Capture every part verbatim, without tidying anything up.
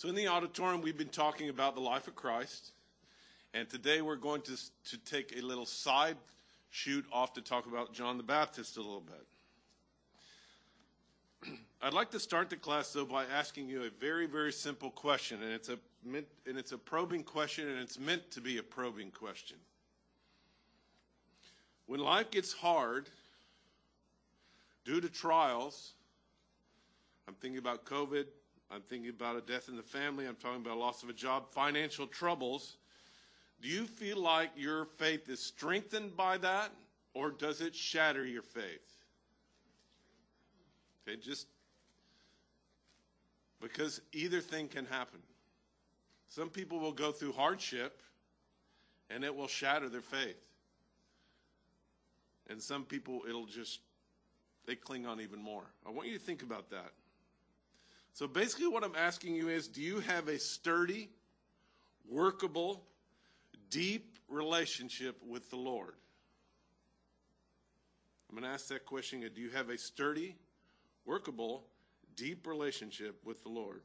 So in the auditorium, we've been talking about the life of Christ. And today we're going to, to take a little side shoot off to talk about John the Baptist a little bit. I'd like to start the class, though, by asking you a very, very simple question. And it's a, and it's a probing question, and it's meant to be a probing question. When life gets hard due to trials, I'm thinking about COVID, I'm thinking about a death in the family, I'm talking about loss of a job, financial troubles. Do you feel like your faith is strengthened by that, or does it shatter your faith? Okay, just because either thing can happen. Some people will go through hardship, and it will shatter their faith. And some people, it'll just, they cling on even more. I want you to think about that. So basically what I'm asking you is, do you have a sturdy, workable, deep relationship with the Lord? I'm going to ask that question again. Do you have a sturdy, workable, deep relationship with the Lord?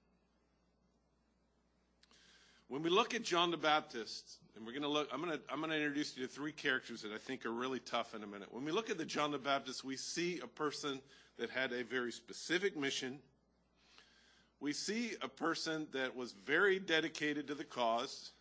When we look at John the Baptist, and we're going to look, I'm going to, I'm going to introduce you to three characters that I think are really tough in a minute. When we look at the John the Baptist, we see a person that had a very specific mission. We see a person that was very dedicated to the cause.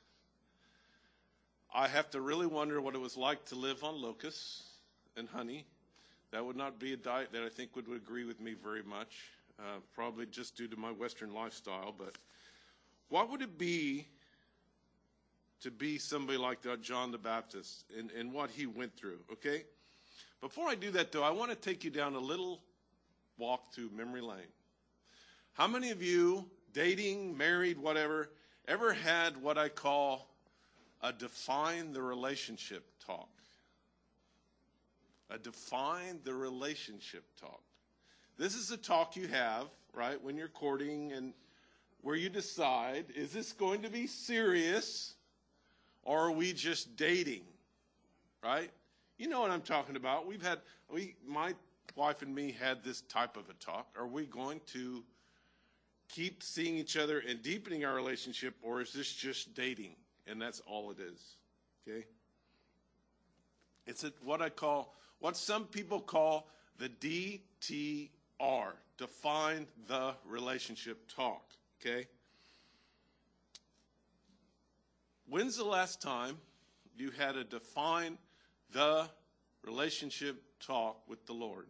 I have to really wonder what it was like to live on locusts and honey. That would not be a diet that I think would, would agree with me very much, uh, probably just due to my Western lifestyle. But what would it be to be somebody like that, John the Baptist, and, and what he went through, okay? Before I do that, though, I want to take you down a little walk to memory lane. How many of you, dating, married, whatever, ever had what I call a define the relationship talk? A define the relationship talk. This is a talk you have, right, when you're courting, and where you decide, is this going to be serious, or are we just dating, right? You know what I'm talking about. We've had, we, my wife and me had this type of a talk. Are we going to keep seeing each other and deepening our relationship, or is this just dating? And that's all it is, okay? It's a, what I call, what some people call the D T R, define the relationship talk, okay? When's the last time you had a define the relationship talk with the Lord?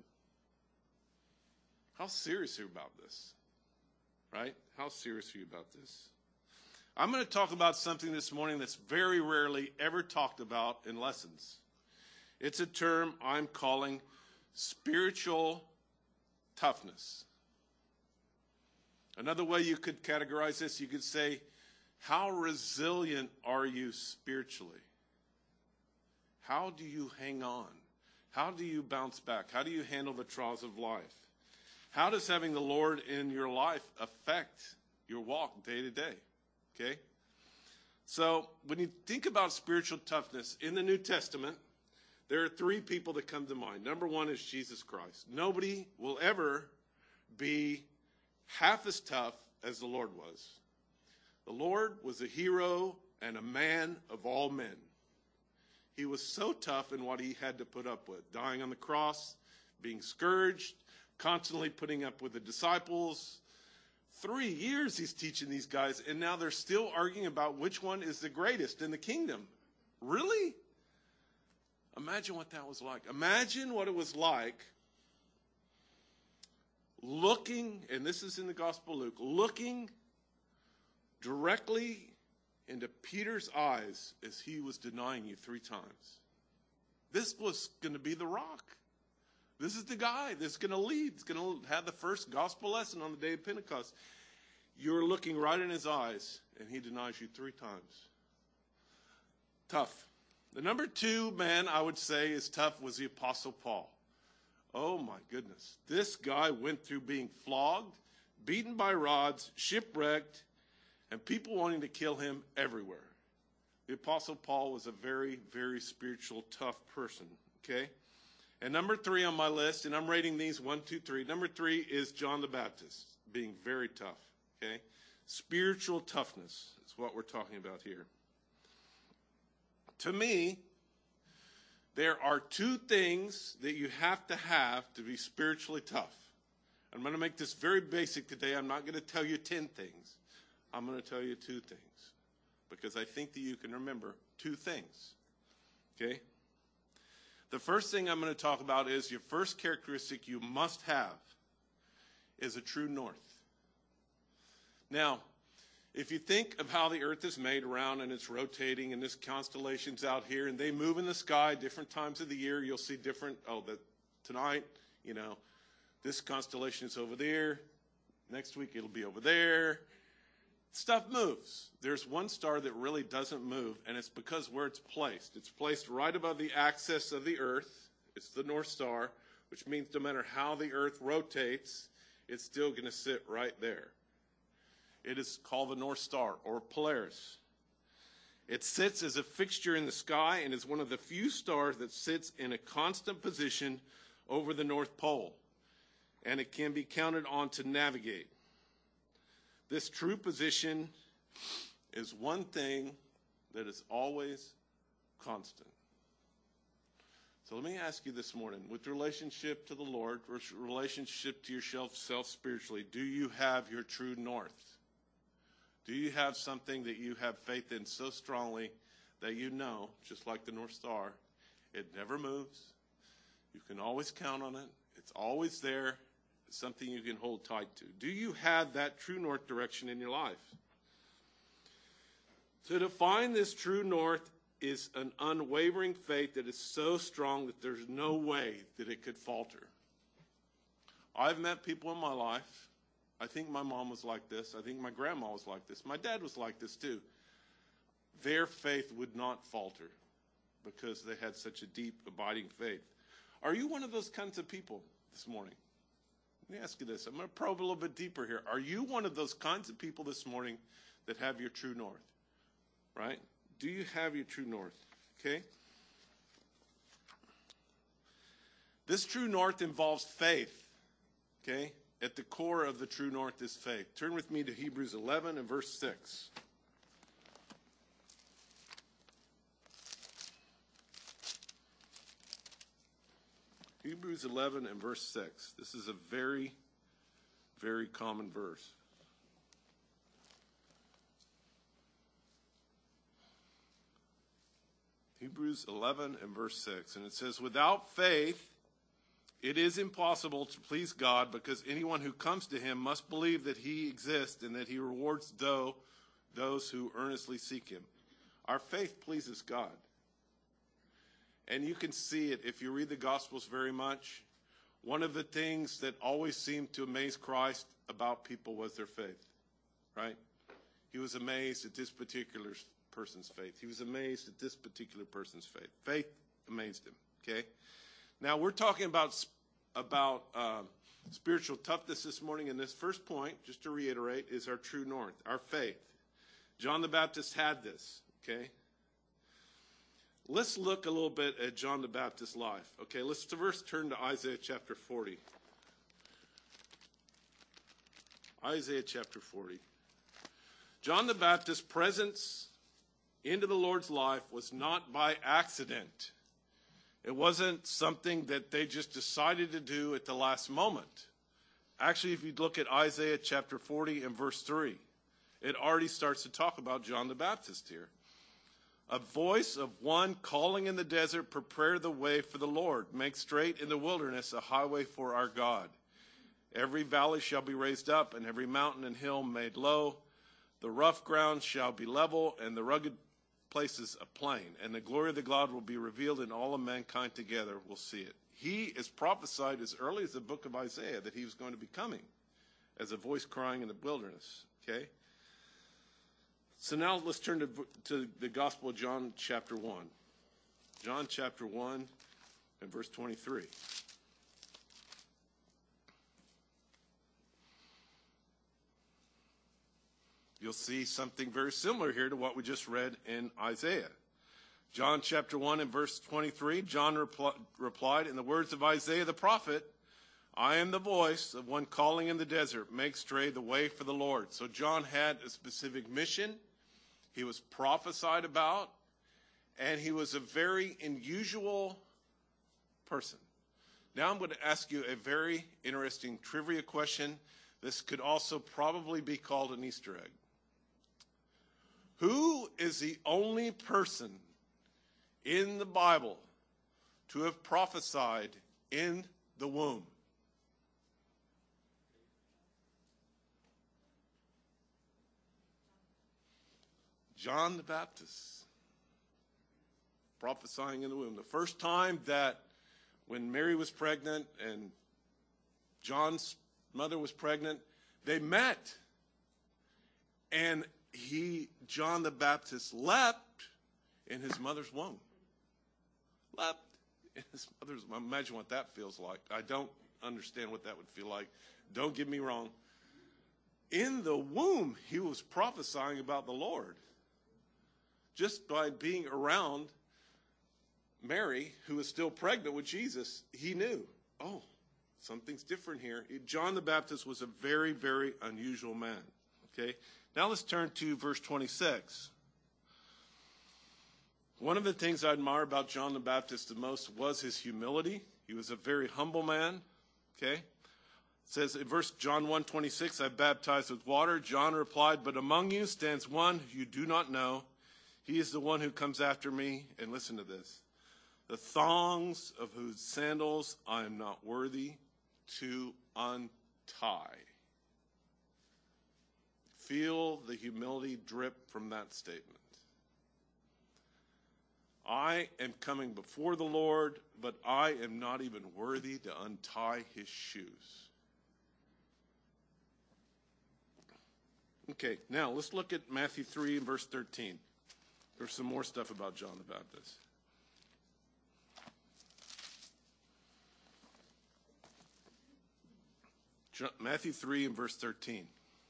How serious are you about this? Right? How serious are you about this? I'm going to talk about something this morning that's very rarely ever talked about in lessons. It's a term I'm calling spiritual toughness. Another way you could categorize this, you could say, how resilient are you spiritually? How do you hang on? How do you bounce back? How do you handle the trials of life? How does having the Lord in your life affect your walk day to day? Okay? So when you think about spiritual toughness in the New Testament, there are three people that come to mind. Number one is Jesus Christ. Nobody will ever be half as tough as the Lord was. The Lord was a hero and a man of all men. He was so tough in what he had to put up with, dying on the cross, being scourged, constantly putting up with the disciples. Three years he's teaching these guys, and now they're still arguing about which one is the greatest in the kingdom. Really? Imagine what that was like. Imagine what it was like looking, and this is in the Gospel of Luke, looking directly into Peter's eyes as he was denying you three times. This was going to be the rock. This is the guy that's going to lead. He's going to have the first gospel lesson on the day of Pentecost. You're looking right in his eyes, and he denies you three times. Tough. The number two man I would say is tough was the Apostle Paul. Oh my goodness. This guy went through being flogged, beaten by rods, shipwrecked, and people wanting to kill him everywhere. The Apostle Paul was a very, very spiritual, tough person, okay? And number three on my list, and I'm rating these one, two, three. Number three is John the Baptist, being very tough, okay? Spiritual toughness is what we're talking about here. To me, there are two things that you have to have to be spiritually tough. I'm going to make this very basic today. I'm not going to tell you ten things. I'm going to tell you two things because I think that you can remember two things. Okay? The first thing I'm going to talk about is your first characteristic you must have is a true north. Now, if you think of how the earth is made around and it's rotating and there's constellations out here and they move in the sky different times of the year, you'll see different, oh, that tonight, you know, this constellation is over there. Next week it'll be over there. Stuff moves. There's one star that really doesn't move, and it's because where it's placed. It's placed right above the axis of the earth. It's the North Star, which means no matter how the earth rotates, it's still going to sit right there. It is called the North Star, or Polaris. It sits as a fixture in the sky and is one of the few stars that sits in a constant position over the North Pole, and it can be counted on to navigate. This true position is one thing that is always constant. So let me ask you this morning, with relationship to the Lord, relationship to yourself self spiritually, do you have your true north? Do you have something that you have faith in so strongly that you know, just like the North Star, it never moves. You can always count on it. It's always there. It's something you can hold tight to. Do you have that true north direction in your life? To define this true north is an unwavering faith that is so strong that there's no way that it could falter. I've met people in my life. I think my mom was like this. I think my grandma was like this. My dad was like this too. Their faith would not falter because they had such a deep, abiding faith. Are you one of those kinds of people this morning? Let me ask you this. I'm going to probe a little bit deeper here. Are you one of those kinds of people this morning that have your true north? Right? Do you have your true north? Okay? This true north involves faith. Okay? At the core of the true north is faith. Turn with me to Hebrews eleven and verse six. Hebrews eleven and verse six. This is a very, very common verse. Hebrews eleven and verse six. And it says, without faith, it is impossible to please God, because anyone who comes to him must believe that he exists and that he rewards those who earnestly seek him. Our faith pleases God. And you can see it if you read the Gospels very much. One of the things that always seemed to amaze Christ about people was their faith, right? He was amazed at this particular person's faith. He was amazed at this particular person's faith. Faith amazed him, okay? Now, we're talking about, about uh, spiritual toughness this morning, and this first point, just to reiterate, is our true north, our faith. John the Baptist had this, okay? Let's look a little bit at John the Baptist's life. Okay, let's first turn to Isaiah chapter forty. Isaiah chapter forty. John the Baptist's presence into the Lord's life was not by accident. It wasn't something that they just decided to do at the last moment. Actually, if you look at Isaiah chapter forty and verse three, it already starts to talk about John the Baptist here. A voice of one calling in the desert, prepare the way for the Lord. Make straight in the wilderness a highway for our God. Every valley shall be raised up, and every mountain and hill made low. The rough ground shall be level, and the rugged places a plain. And the glory of the God will be revealed, and all of mankind together will see it. He is prophesied as early as the book of Isaiah that he was going to be coming as a voice crying in the wilderness. Okay? So now let's turn to, to the Gospel of John chapter one. John chapter one and verse twenty-three. You'll see something very similar here to what we just read in Isaiah. John chapter one and verse twenty-three, John repl- replied, in the words of Isaiah the prophet, I am the voice of one calling in the desert, make straight the way for the Lord. So John had a specific mission. He was prophesied about, and he was a very unusual person. Now I'm going to ask you a very interesting trivia question. This could also probably be called an Easter egg. Who is the only person in the Bible to have prophesied in the womb? John the Baptist, prophesying in the womb. The first time that when Mary was pregnant and John's mother was pregnant, they met. And he, John the Baptist, leapt in his mother's womb. Leapt in his mother's womb. Imagine what that feels like. I don't understand what that would feel like. Don't get me wrong. In the womb, he was prophesying about the Lord. Just by being around Mary, who was still pregnant with Jesus, he knew, oh, something's different here. John the Baptist was a very, very unusual man. Okay, now let's turn to verse twenty-six. One of the things I admire about John the Baptist the most was his humility. He was a very humble man. Okay, it says in verse John one twenty-six, I baptized with water. John replied, but among you stands one you do not know. He is the one who comes after me. And listen to this. The thongs of whose sandals I am not worthy to untie. Feel the humility drip from that statement. I am coming before the Lord, but I am not even worthy to untie his shoes. Okay, now let's look at Matthew three and verse thirteen. There's some more stuff about John the Baptist. Matthew three and verse thirteen.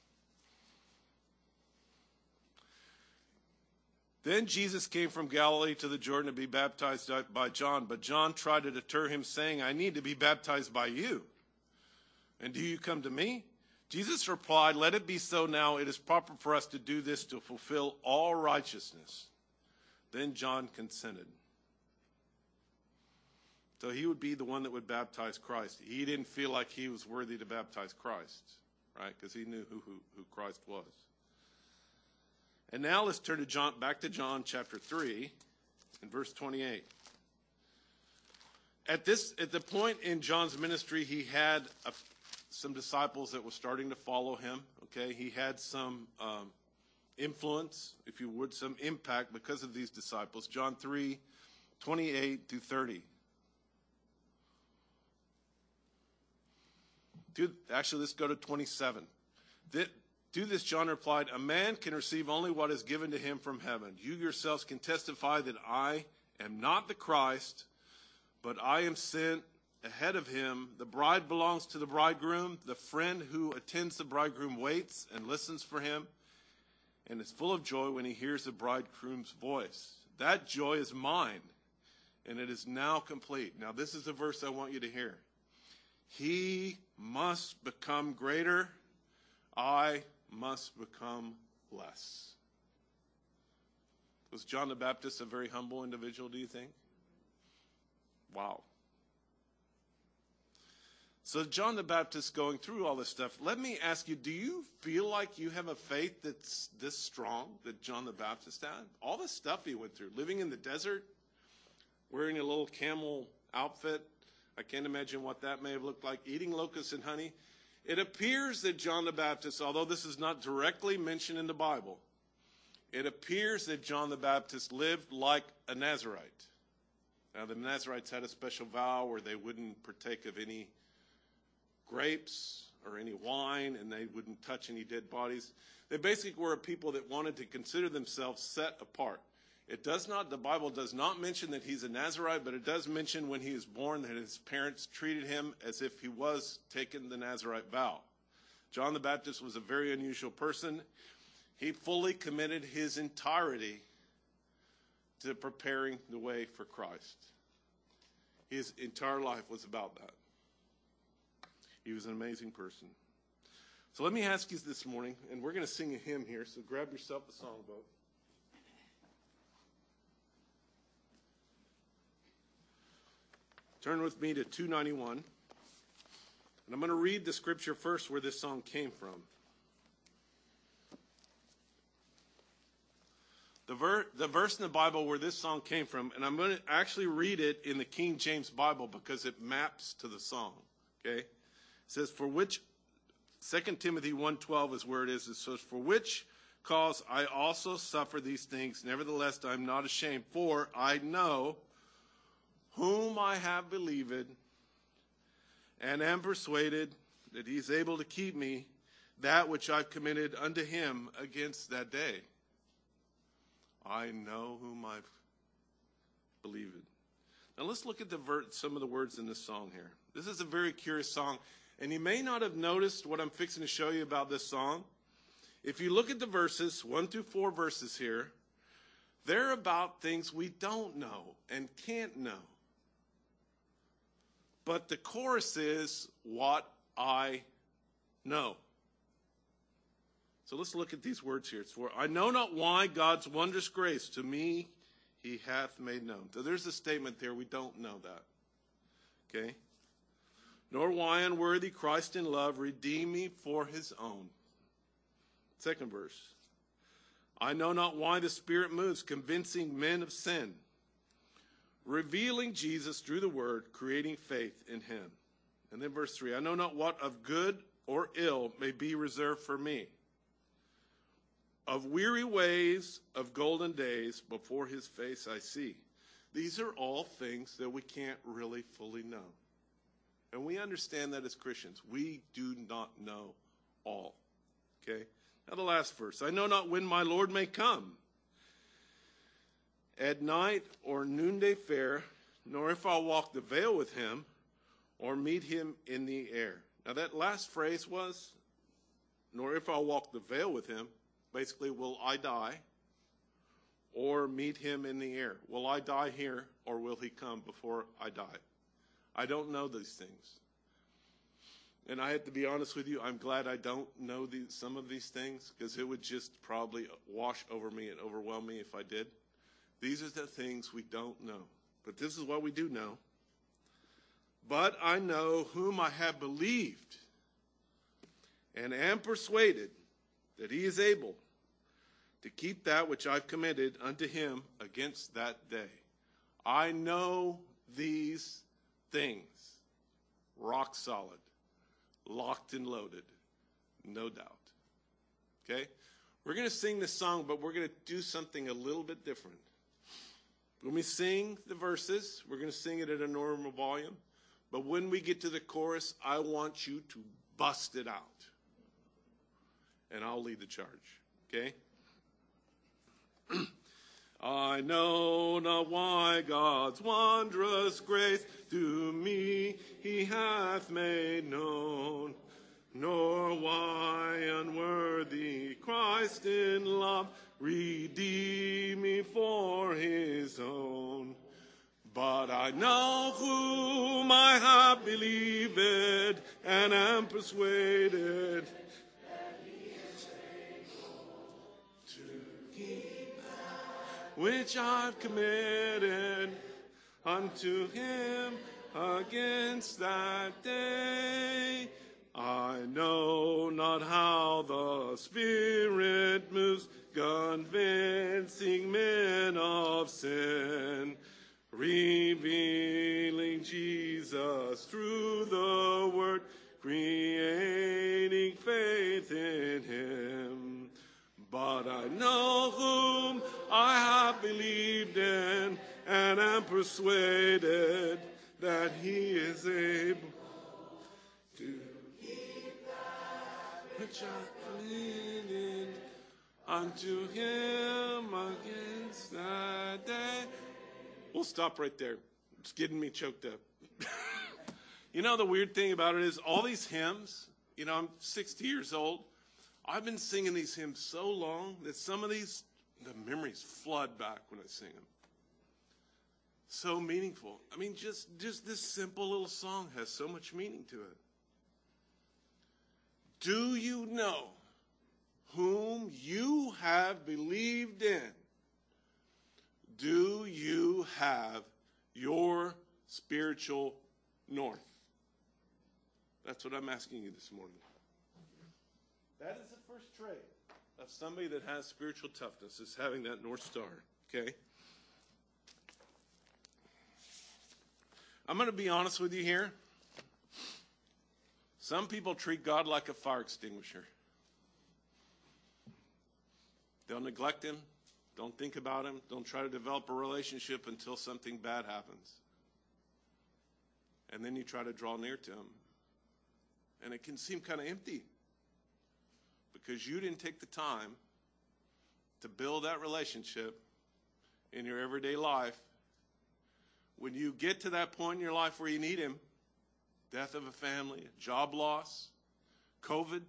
Then Jesus came from Galilee to the Jordan to be baptized by John, but John tried to deter him, saying, I need to be baptized by you, and do you come to me? Jesus replied, let it be so now. It is proper for us to do this to fulfill all righteousness. Then John consented. So he would be the one that would baptize Christ. He didn't feel like he was worthy to baptize Christ, right? Because he knew who, who, who Christ was. And now let's turn to John, back to John chapter three and verse twenty-eight. At this, at the point in John's ministry, he had a, some disciples that were starting to follow him. Okay, he had some um, influence, if you would, some impact because of these disciples. John three, twenty-eight through thirty. Do, actually, let's go to twenty-seven. To this John replied, a man can receive only what is given to him from heaven. You yourselves can testify that I am not the Christ, but I am sent ahead of him. The bride belongs to the bridegroom. The friend who attends the bridegroom waits and listens for him and is full of joy when he hears the bridegroom's voice. That joy is mine, and it is now complete. Now, this is the verse I want you to hear. He must become greater. I must become less. Was John the Baptist a very humble individual, do you think? Wow. So John the Baptist going through all this stuff, let me ask you, do you feel like you have a faith that's this strong that John the Baptist had? All the stuff he went through, living in the desert, wearing a little camel outfit, I can't imagine what that may have looked like, eating locusts and honey. It appears that John the Baptist, although this is not directly mentioned in the Bible, it appears that John the Baptist lived like a Nazirite. Now, the Nazirites had a special vow where they wouldn't partake of any grapes or any wine, and they wouldn't touch any dead bodies. They basically were a people that wanted to consider themselves set apart. It does not, the Bible does not mention that he's a Nazirite, but it does mention when he was born that his parents treated him as if he was taking the Nazirite vow. John the Baptist was a very unusual person. He fully committed his entirety to preparing the way for Christ. His entire life was about that. He was an amazing person. So let me ask you this morning, and we're going to sing a hymn here, so grab yourself a songbook. Turn with me to two ninety-one, and I'm going to read the scripture first where this song came from. The, ver- the verse in the Bible where this song came from, and I'm going to actually read it in the King James Bible because it maps to the song, okay? It says, for which, Second Timothy one twelve is where it is. It says, for which cause I also suffer these things, nevertheless I am not ashamed, for I know whom I have believed, and am persuaded that he is able to keep me that which I've committed unto him against that day. I know whom I've believed. Now let's look at the ver- some of the words in this song here. This is a very curious song, and you may not have noticed what I'm fixing to show you about this song. If you look at the verses, one through four verses here, they're about things we don't know and can't know. But the chorus is what I know. So let's look at these words here. It's for, I know not why God's wondrous grace to me he hath made known. So there's a statement there. We don't know that. Okay? Nor why unworthy Christ in love redeemed me for his own. Second verse. I know not why the Spirit moves, convincing men of sin, revealing Jesus through the word, creating faith in him. And then verse three. I know not what of good or ill may be reserved for me. Of weary ways, of golden days, before his face I see. These are all things that we can't really fully know. And we understand that as Christians. We do not know all. Okay? Now the last verse. I know not when my Lord may come, at night or noonday fair, nor if I'll walk the vale with him, or meet him in the air. Now that last phrase was, nor if I'll walk the vale with him. Basically, will I die or meet him in the air? Will I die here or will he come before I die? I don't know these things. And I have to be honest with you, I'm glad I don't know these, some of these things because it would just probably wash over me and overwhelm me if I did. These are the things we don't know. But this is what we do know. But I know whom I have believed and am persuaded that he is able to keep that which I've committed unto him against that day. I know these things. Rock solid. Locked and loaded. No doubt. Okay? We're going to sing this song, but we're going to do something a little bit different. When we sing the verses, we're going to sing it at a normal volume. But when we get to the chorus, I want you to bust it out. And I'll lead the charge, okay? I know not why God's wondrous grace to me he hath made known, nor why unworthy Christ in love redeemed me for his own. But I know whom I have believed and am persuaded which I've committed unto him against that day. I know not how the Spirit moves, convincing men of sin, revealing Jesus through the word, creating faith in him. But I know whom I have believed in, and am persuaded that he is able to keep that which I committed unto him against that day. We'll stop right there. It's getting me choked up. You know, the weird thing about it is all these hymns, you know, I'm sixty years old. I've been singing these hymns so long that some of these, the memories flood back when I sing them. So meaningful. I mean, just, just this simple little song has so much meaning to it. Do you know whom you have believed in? Do you have your spiritual north? That's what I'm asking you this morning. That is the first trait of somebody that has spiritual toughness, is having that North Star, okay? I'm going to be honest with you here. Some people treat God like a fire extinguisher. They'll neglect him, don't think about him, don't try to develop a relationship until something bad happens. And then you try to draw near to him. And it can seem kind of empty because you didn't take the time to build that relationship in your everyday life. When you get to that point in your life where you need him, death of a family, job loss, COVID,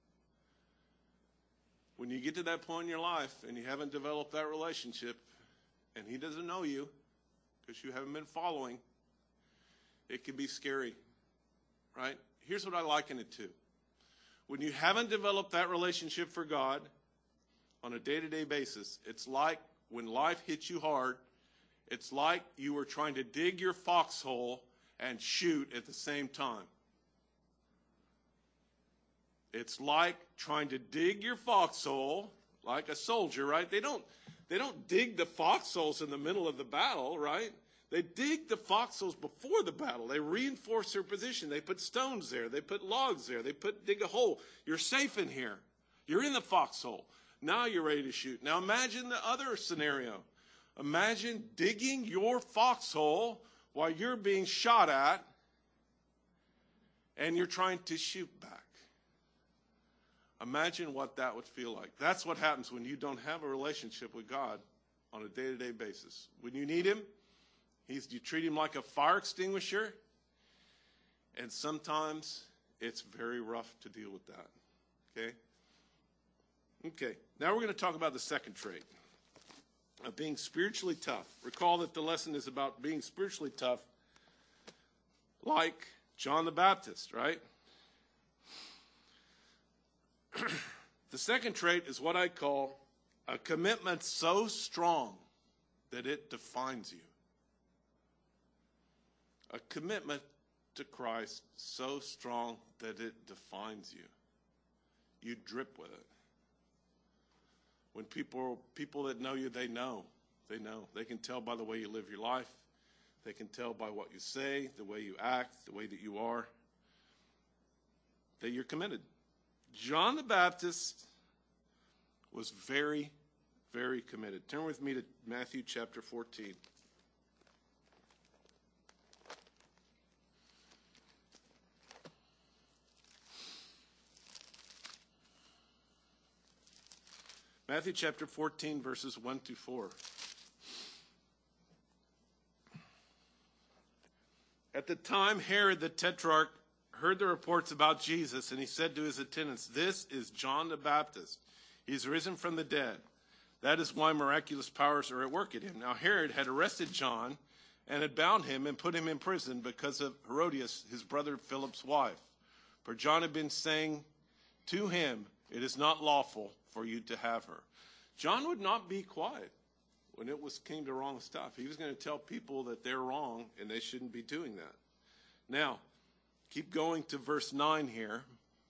when you get to that point in your life and you haven't developed that relationship and he doesn't know you because you haven't been following, it can be scary, right? Here's what I liken it to. When you haven't developed that relationship for God on a day-to-day basis, it's like when life hits you hard, it's like you were trying to dig your foxhole and shoot at the same time. It's like trying to dig your foxhole like a soldier, right? They don't, they don't dig the foxholes in the middle of the battle, right? They dig the foxholes before the battle. They reinforce their position. They put stones there. They put logs there. They put dig a hole. You're safe in here. You're in the foxhole. Now you're ready to shoot. Now imagine the other scenario. Imagine digging your foxhole while you're being shot at and you're trying to shoot back. Imagine what that would feel like. That's what happens when you don't have a relationship with God on a day-to-day basis. When you need him, he's, you treat him like a fire extinguisher, and sometimes it's very rough to deal with that. Okay? Okay, now we're going to talk about the second trait of being spiritually tough. Recall that the lesson is about being spiritually tough like John the Baptist, right? The second trait is what I call a commitment so strong that it defines you. A commitment to Christ so strong that it defines you. You drip with it. When people people that know you, they know. They know. They can tell by the way you live your life. They can tell by what you say, the way you act, the way that you are, that you're committed. John the Baptist was very, very committed. Turn with me to Matthew chapter fourteen. Matthew chapter fourteen, verses one to four. At the time, Herod the Tetrarch heard the reports about Jesus, and he said to his attendants, "This is John the Baptist. He is risen from the dead. That is why miraculous powers are at work in him." Now Herod had arrested John and had bound him and put him in prison because of Herodias, his brother Philip's wife. For John had been saying to him, "It is not lawful for you to have her." John would not be quiet when it was came to wrong stuff. He was going to tell people that they're wrong and they shouldn't be doing that. Now, keep going to verse nine here.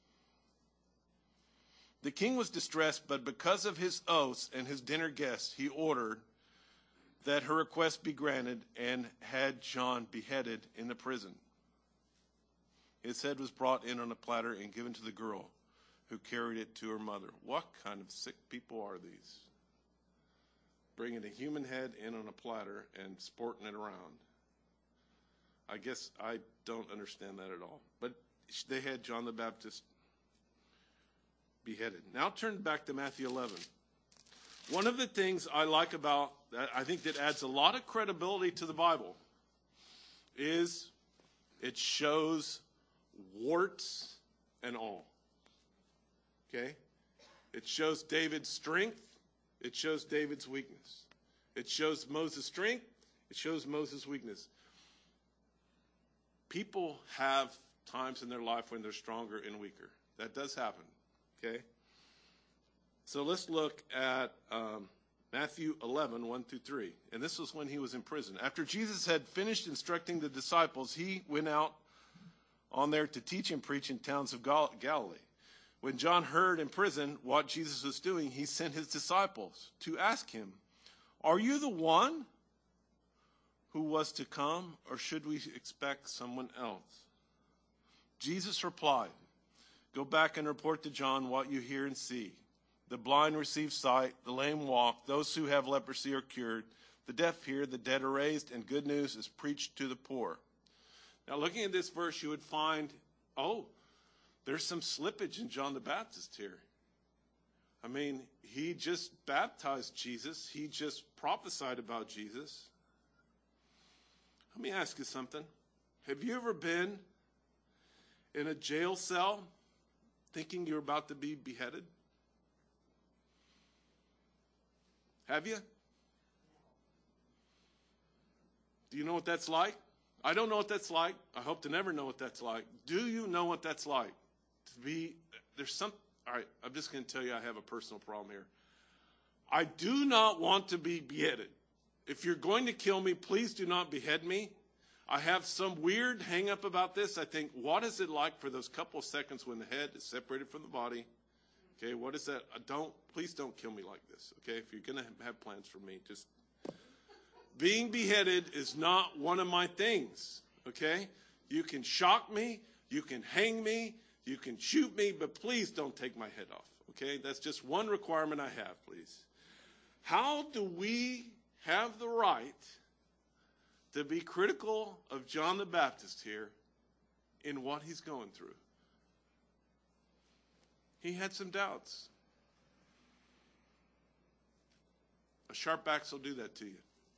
The king was distressed, but because of his oaths and his dinner guests, he ordered that her request be granted and had John beheaded in the prison. His head was brought in on a platter and given to the girl, who carried it to her mother. What kind of sick people are these? Bringing a human head in on a platter and sporting it around. I guess I don't understand that at all. But they had John the Baptist beheaded. Now turn back to Matthew eleven. One of the things I like about that, I think that adds a lot of credibility to the Bible, is it shows warts and all. Okay? It shows David's strength. It shows David's weakness. It shows Moses' strength. It shows Moses' weakness. People have times in their life when they're stronger and weaker. That does happen, okay? So let's look at um, Matthew eleven, one through three. And this was when he was in prison. After Jesus had finished instructing the disciples, he went out on there to teach and preach in towns of Gal- Galilee. When John heard in prison what Jesus was doing, he sent his disciples to ask him, "Are you the one who was to come, or should we expect someone else?" Jesus replied, "Go back and report to John what you hear and see. The blind receive sight, the lame walk, those who have leprosy are cured, the deaf hear, the dead are raised, and good news is preached to the poor." Now, looking at this verse, you would find, oh, there's some slippage in John the Baptist here. I mean, he just baptized Jesus. He just prophesied about Jesus. Let me ask you something. Have you ever been in a jail cell thinking you're about to be beheaded? Have you? Do you know what that's like? I don't know what that's like. I hope to never know what that's like. Do you know what that's like? To be, there's some, all right, I'm just going to tell you I have a personal problem here. I do not want to be beheaded. If you're going to kill me, please do not behead me. I have some weird hang up about this. I think, what is it like for those couple of seconds when the head is separated from the body? Okay, what is that? I don't, please don't kill me like this. Okay, if you're going to have plans for me, just, being beheaded is not one of my things. Okay, you can shock me, you can hang me, you can shoot me, but please don't take my head off. Okay, that's just one requirement I have, please. How do we have the right to be critical of John the Baptist here in what he's going through? He had some doubts. A sharp axe will do that to you.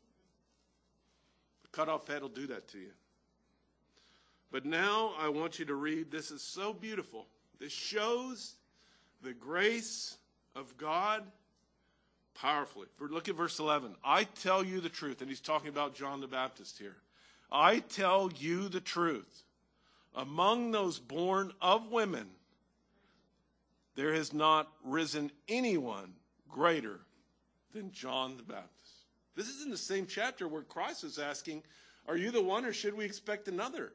A cut off head will do that to you. But now I want you to read, this is so beautiful. This shows the grace of God powerfully. Look at verse eleven. I tell you the truth. And he's talking about John the Baptist here. I tell you the truth. Among those born of women, there has not risen anyone greater than John the Baptist. This is in the same chapter where Christ is asking, are you the one or should we expect another?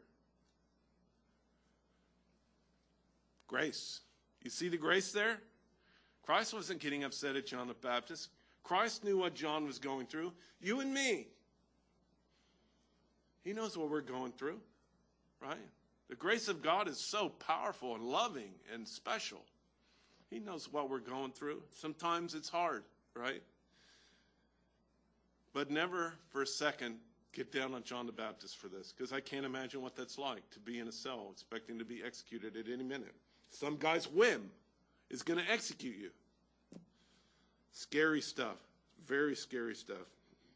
Grace. You see the grace there? Christ wasn't getting upset at John the Baptist. Christ knew what John was going through. You and me. He knows what we're going through, right? The grace of God is so powerful and loving and special. He knows what we're going through. Sometimes it's hard, right? But never for a second get down on John the Baptist for this, because I can't imagine what that's like to be in a cell expecting to be executed at any minute. Some guy's whim is going to execute you. Scary stuff. Very scary stuff.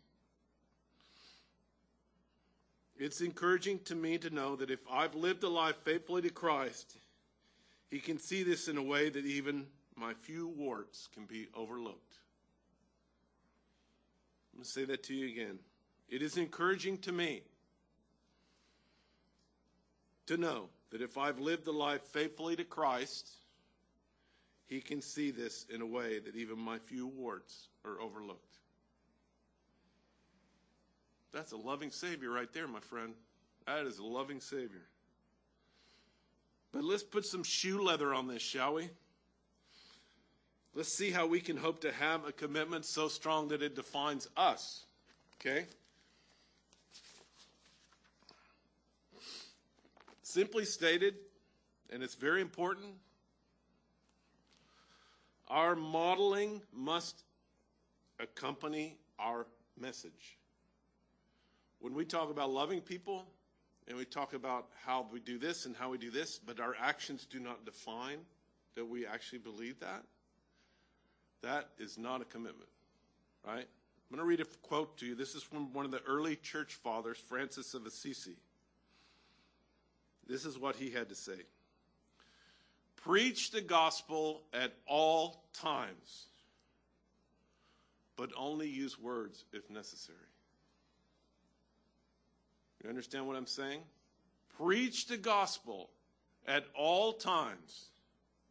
It's encouraging to me to know that if I've lived a life faithfully to Christ, he can see this in a way that even my few warts can be overlooked. I'm going to say that to you again. It is encouraging to me to know that if I've lived a life faithfully to Christ, he can see this in a way that even my few warts are overlooked. That's a loving Savior right there, my friend. That is a loving Savior. But let's put some shoe leather on this, shall we? Let's see how we can hope to have a commitment so strong that it defines us. Okay? Simply stated, and it's very important, our modeling must accompany our message. When we talk about loving people, and we talk about how we do this and how we do this, but our actions do not define that we actually believe that, that is not a commitment, right? I'm going to read a quote to you. This is from one of the early church fathers, Francis of Assisi. This is what he had to say. Preach the gospel at all times, but only use words if necessary. You understand what I'm saying? Preach the gospel at all times,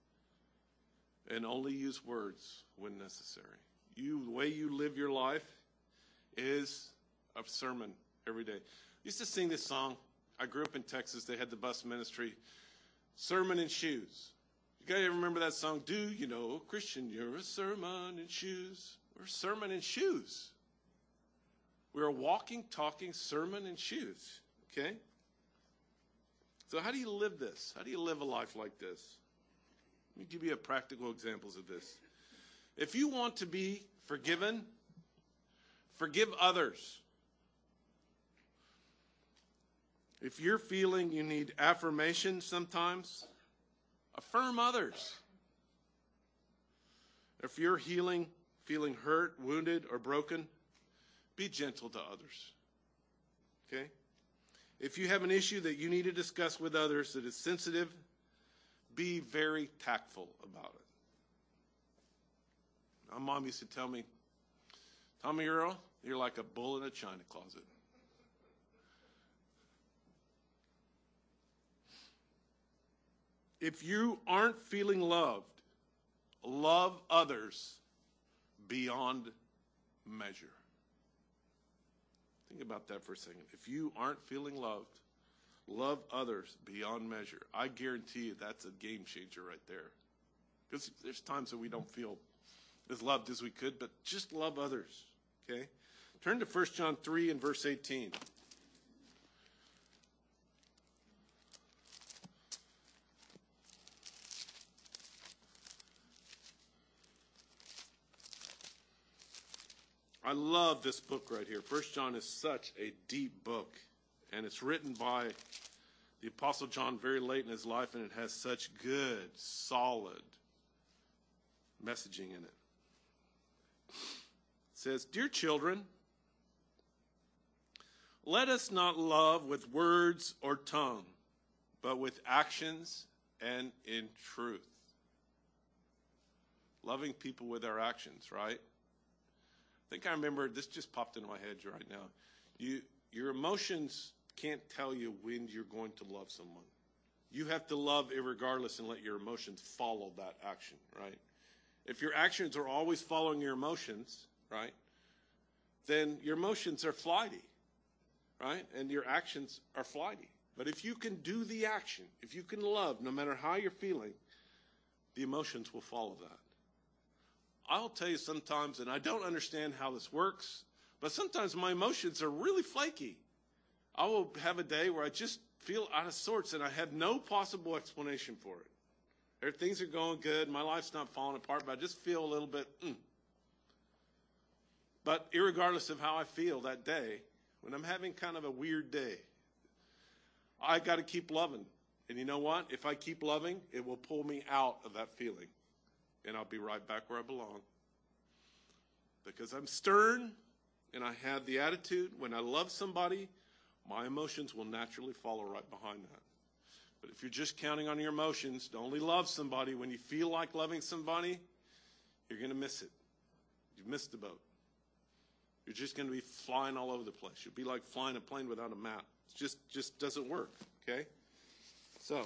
and only use words when necessary. You, the way you live your life is a sermon every day. I used to sing this song. I grew up in Texas. They had the bus ministry, Sermon in Shoes. You guys ever remember that song? Do you know, Christian, you're a sermon in shoes. We're a sermon in shoes. We're a walking, talking sermon in shoes. Okay? So how do you live this? How do you live a life like this? Let me give you a practical examples of this. If you want to be forgiven, forgive others. If you're feeling you need affirmation sometimes, affirm others. If you're healing, feeling hurt, wounded, or broken, be gentle to others. Okay? If you have an issue that you need to discuss with others that is sensitive, be very tactful about it. My mom used to tell me, Tommy Earl, you're like a bull in a china closet. If you aren't feeling loved, love others beyond measure. Think about that for a second. If you aren't feeling loved, love others beyond measure. I guarantee you that's a game changer right there. Because there's times that we don't feel as loved as we could, but just love others. Okay? Turn to First John three and verse eighteen. I love this book right here. First John is such a deep book, and it's written by the Apostle John very late in his life, and it has such good, solid messaging in it. It says, "Dear children, let us not love with words or tongue, but with actions and in truth." Loving people with our actions, right? I think I remember, this just popped into my head right now. You, your emotions can't tell you when you're going to love someone. You have to love irregardless and let your emotions follow that action, right? If your actions are always following your emotions, right, then your emotions are flighty, right? And your actions are flighty. But if you can do the action, if you can love, no matter how you're feeling, the emotions will follow that. I'll tell you sometimes, and I don't understand how this works, but sometimes my emotions are really flaky. I will have a day where I just feel out of sorts, and I have no possible explanation for it. There, things are going good, my life's not falling apart, but I just feel a little bit, mm. But irregardless of how I feel that day, when I'm having kind of a weird day, I got to keep loving. And you know what? If I keep loving, it will pull me out of that feeling. And I'll be right back where I belong. Because I'm stern and I have the attitude, when I love somebody, my emotions will naturally follow right behind that. But if you're just counting on your emotions to only love somebody when you feel like loving somebody, you're going to miss it. You've missed the boat. You're just going to be flying all over the place. You'll be like flying a plane without a map. It just, just doesn't work, okay? So,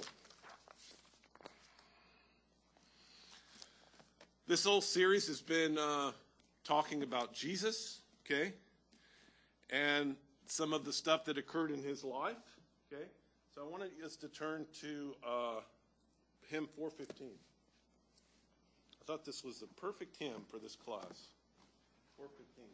this whole series has been uh, talking about Jesus, okay, and some of the stuff that occurred in his life, okay. So I wanted us to turn to uh, hymn four fifteen. I thought this was the perfect hymn for this class. four fifteen.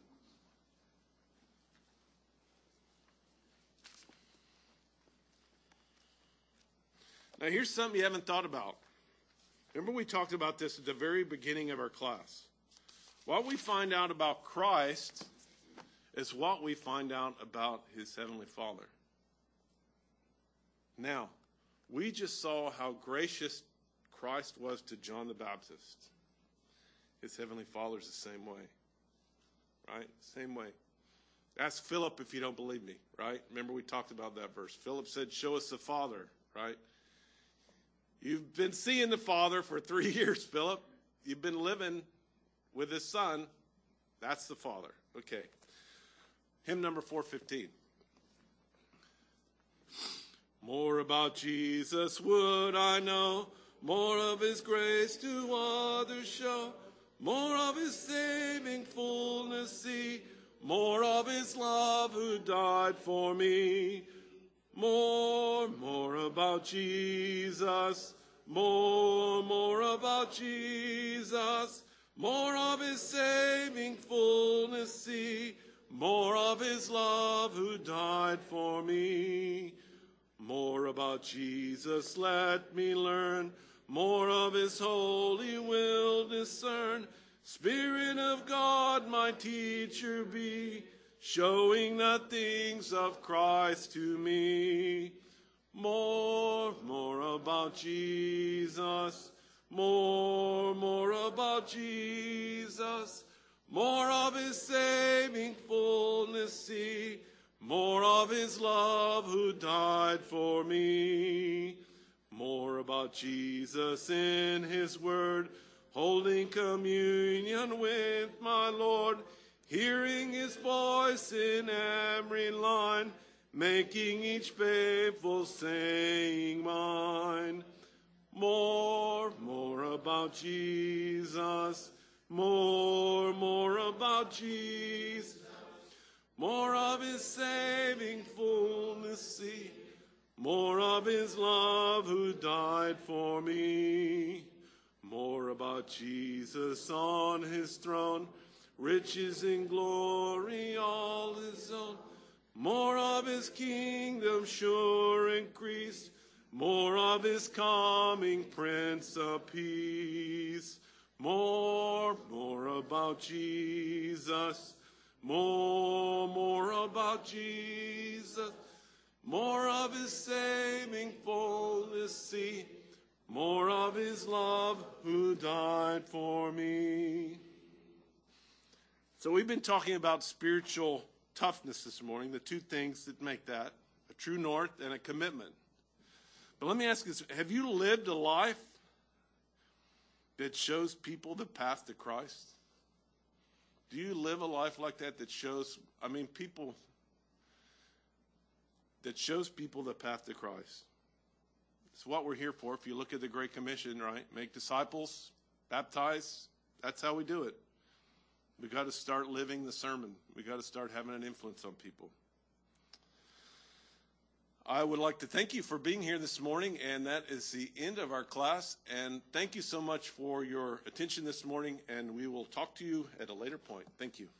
Now here's something you haven't thought about. Remember we talked about this at the very beginning of our class. What we find out about Christ is what we find out about his Heavenly Father. Now, we just saw how gracious Christ was to John the Baptist. His Heavenly Father's the same way. Right? Same way. Ask Philip if you don't believe me, right? Remember we talked about that verse. Philip said, "Show us the Father," right? You've been seeing the Father for three years, Philip. You've been living with his Son. That's the Father. Okay. Hymn number four fifteen. More about Jesus would I know, more of his grace to others show, more of his saving fullness see, more of his love who died for me. More, more about Jesus, more, more about Jesus, more of his saving fullness see, more of his love who died for me. More about Jesus let me learn, more of his holy will discern. Spirit of God, my teacher be, showing the things of Christ to me. More, more about Jesus, more, more about Jesus, more of his saving fullness see, more of his love who died for me. More about Jesus in his word, holding communion with my Lord, hearing his voice in every line, making each faithful saying mine. More, more about Jesus, more, more about Jesus, more of his saving fullness see, more of his love who died for me. More about Jesus on his throne, riches and glory all his own. More of his kingdom sure increase, more of his coming Prince of Peace. More, more about Jesus, more, more about Jesus, more of his saving fullness see, more of his love who died for me. So we've been talking about spiritual toughness this morning, the two things that make that, a true north and a commitment. But let me ask you this, have you lived a life that shows people the path to Christ? Do you live a life like that that shows, I mean, people, that shows people the path to Christ? It's what we're here for. If you look at the Great Commission, right? Make disciples, baptize. That's how we do it. We got to start living the sermon. We got to start having an influence on people. I would like to thank you for being here this morning, and that is the end of our class. And thank you so much for your attention this morning, and we will talk to you at a later point. Thank you.